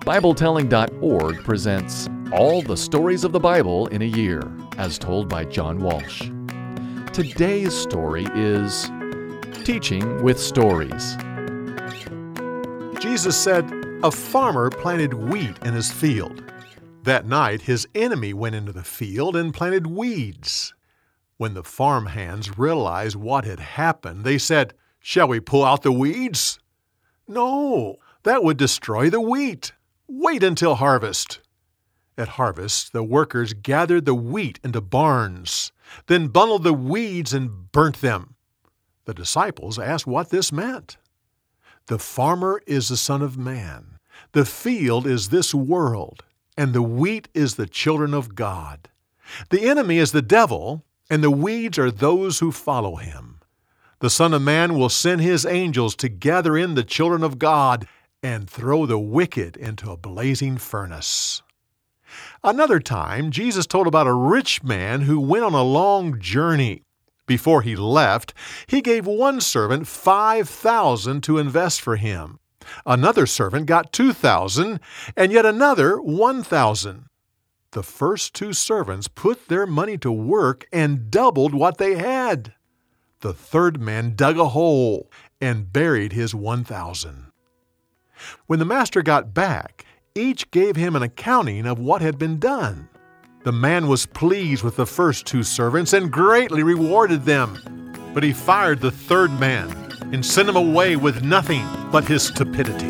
BibleTelling.org presents All the Stories of the Bible in a Year, as told by John Walsh. Today's story is Teaching with Stories. Jesus said, "A farmer planted wheat in his field. That night his enemy went into the field and planted weeds. When the farm hands realized what had happened, they said, 'Shall we pull out the weeds?' 'No, that would destroy the wheat. Wait until harvest.' At harvest, the workers gathered the wheat into barns, then bundled the weeds and burnt them. The disciples asked what this meant. The farmer is the Son of Man. The field is this world, and the wheat is the children of God. The enemy is the devil, and the weeds are those who follow him. The Son of Man will send his angels to gather in the children of God and throw the wicked into a blazing furnace." Another time, Jesus told about a rich man who went on a long journey. Before he left, he gave one servant 5,000 to invest for him. Another servant got 2,000, and yet another 1,000. The first two servants put their money to work and doubled what they had. The third man dug a hole and buried his 1,000. When the master got back, each gave him an accounting of what had been done. The man was pleased with the first two servants and greatly rewarded them. But he fired the third man and sent him away with nothing but his stupidity.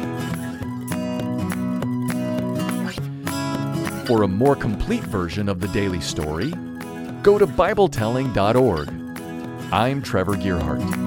For a more complete version of the daily story, go to BibleTelling.org. I'm Trevor Gearhart.